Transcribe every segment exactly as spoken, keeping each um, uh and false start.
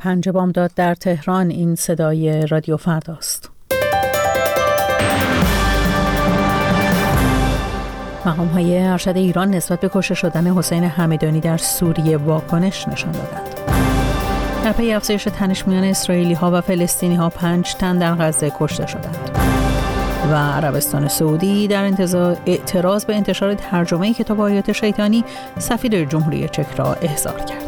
پنج بامداد در تهران. این صدای رادیو فرداست. مقام‌های ارشد ایران نسبت به کشته شدن حسین همدانی در سوریه واکنش نشان دادند. در پی افزایش تنش میان اسرائیلی‌ها و فلسطینی‌ها پنج تن در غزه کشته شدند. و عربستان سعودی در انتظار اعتراض به انتشار ترجمه کتاب آیات شیطانی سفیر جمهوری چک را احضار کرد.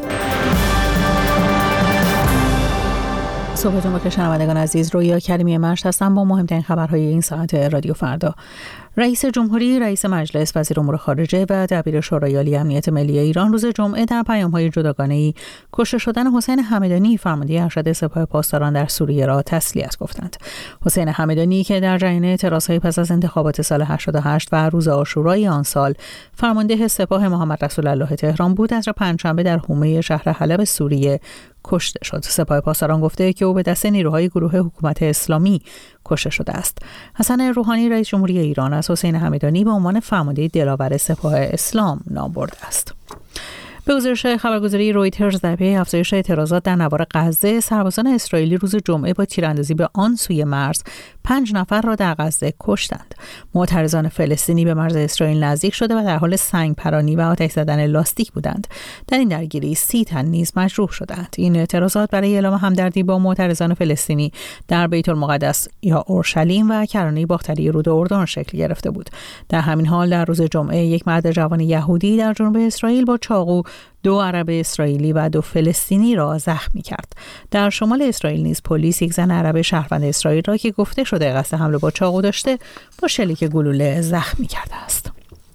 صبحتون بخیر شنوندگان عزیز، رویا کریمی مشت هستم با مهمترین خبرهای این ساعت رادیو فردا. رئیس جمهوری، رئیس مجلس، وزیر امور خارجه و دبیر شورای عالی امنیت ملی ایران روز جمعه در پیام‌های جداگانه‌ای کشته شدن حسین همدانی فرمانده ارشد سپاه پاسداران در سوریه را تسلیت گفتند. حسین همدانی که در جریان اعتراضهای پس از انتخابات سال هشتاد و هشت و روز عاشورای آن سال فرمانده سپاه محمد رسول الله تهران بود، از پنجشنبه در حومه شهر حلب سوریه کشته شد. سپاه پاسداران گفته که او به دست نیروهای گروه حکومت اسلامی کشته شده است. حسن روحانی رئیس جمهوری ایران از حسین همدانی به عنوان فرمانده دلاور سپاه اسلام نام برده است. به گزارش خبرگزاری رویترز در پی افزایش اعتراضات در نوار غزه، سربازان اسرائیلی روز جمعه با تیراندازی به آن سوی مرز پنج نفر را در غزه کشتند. معترضان فلسطینی به مرز اسرائیل نزدیک شده و در حال سنگ پرانی و آتش زدن لاستیک بودند. در این درگیری سی تن نیز مجروح شدند. این اعتراضات برای اعلام همدردی با معترضان فلسطینی در بیت المقدس یا اورشلیم و کرانه باختری رود اردن شکل گرفته بود. در همین حال در روز جمعه یک مرد جوان یهودی در جنوب اسرائیل با چاقو دو عرب اسرائیلی و دو فلسطینی را زخمی کرد. در شمال اسرائیل نیز پلیس یک زن عرب شهروند اسرائیل را که گفته شده قصد حمله با چاقو داشته با شلیک گلوله زخمی کرده است.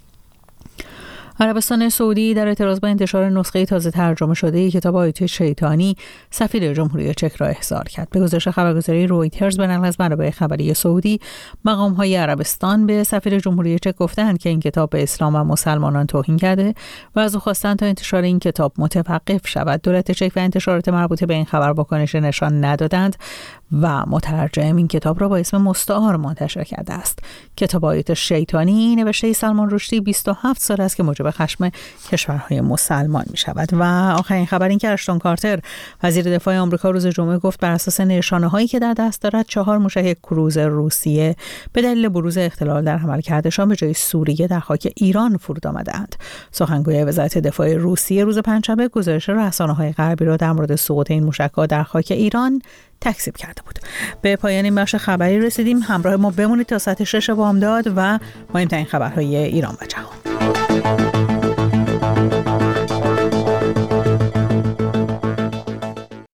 عربستان سعودی در اعتراض به انتشار نسخه تازه ترجمه شده کتاب آیات شیطانی سفیر جمهوری چک را احضار کرد. به گزارش خبرگزاری رویترز به نقل از منابع خبری سعودی، مقام‌های عربستان به سفیر جمهوری چک گفتند که این کتاب به اسلام و مسلمانان توهین کرده و از او خواستند تا انتشار این کتاب متوقف شود. دولت چک و انتشارات مربوطه به این خبر واکنش نشان ندادند و مترجم این کتاب را با اسم مستعار منتشر کرده است. کتاب آیات شیطانی نوشته سلمان رشدی بیست و هفت سال است که موجب خشم کشورهای مسلمان می شود. و آخرین خبر این که اشتون کارتر وزیر دفاع آمریکا روز جمعه گفت بر اساس نشانه هایی که در دست دارد چهار موشک کروز روسیه به دلیل بروز اختلال در عملکردشان به جای سوریه در خاک ایران فرود آمدند. سخنگوی وزارت دفاع روسیه روز پنجشنبه گزارش رسانه‌های غربی را در مورد سقوط این موشک‌ها در خاک ایران تکذیب کرده بود. به پایان این بخش خبری رسیدیم. همراه ما بمونید تا ساعت شش بامداد و مهمترین خبرهای ایران و جهان.